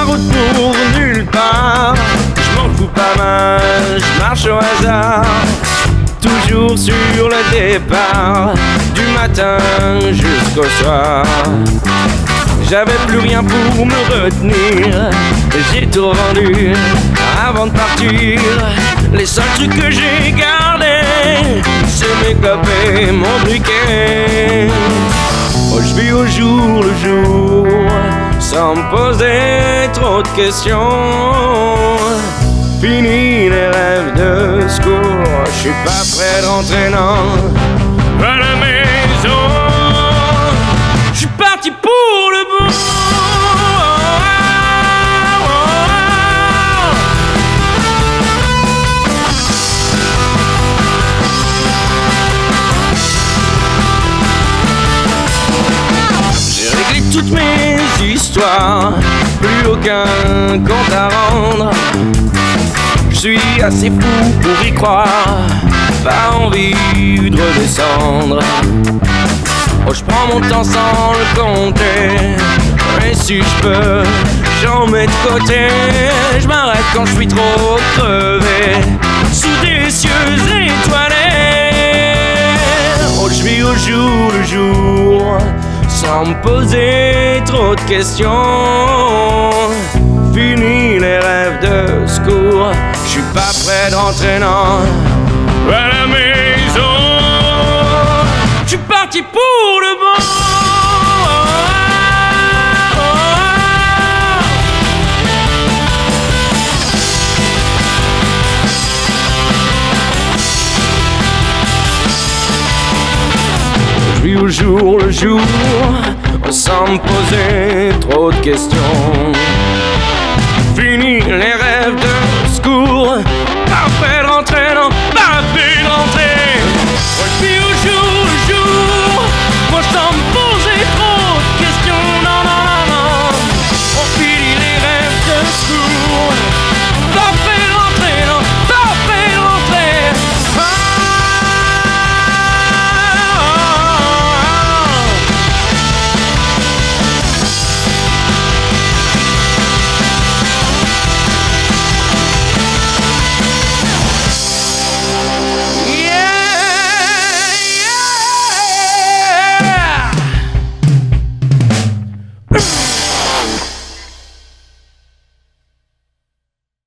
route pour nulle part. Je m'en fous pas mal, je marche au hasard. Toujours sur le départ, du matin jusqu'au soir. J'avais plus rien pour me retenir, j'ai tout vendu avant de partir. Les seuls trucs que j'ai gardés, c'est mes clopes et mon briquet. Oh, je vis au jour le jour, sans me poser trop de questions. Fini les rêves de secours, je suis pas prêt de rentrer non à la maison. Je suis parti pour le bout. J'ai réglé toutes mes histoires, plus aucun compte à rendre. Je suis assez fou pour y croire, pas envie de redescendre. Oh, je prends mon temps sans le compter, et si je peux, j'en mets de côté. Je m'arrête quand je suis trop crevé, sous des cieux étoilés. Oh, je vis au jour le jour, sans me poser trop de questions. Fini les rêves de secours, je suis pas prêt de rentrer non à la maison. Je suis parti pour le bon. Je vis au jour le jour, sans me poser trop de questions. Fini les rêves de secours, pas prêt de rentrer non